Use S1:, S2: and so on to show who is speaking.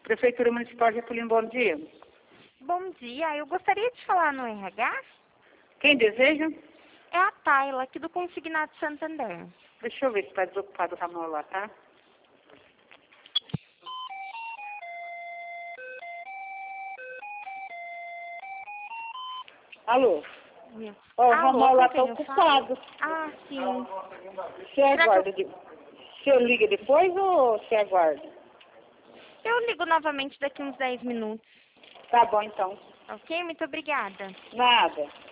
S1: Prefeitura Municipal de Getúlio, bom dia.
S2: Bom dia, eu gostaria de falar no RH.
S1: Quem deseja?
S2: É a Tayla, aqui do Consignado Santander.
S1: Deixa eu ver se está desocupado o Ramon lá, tá? Alô? Ó, o Ramon lá está ocupado.
S2: Ah, sim.
S1: Você aguarda? Você liga depois ou você aguarda?
S2: Eu ligo novamente daqui uns 10 minutos.
S1: Tá bom, então.
S2: Ok? Muito obrigada.
S1: Nada.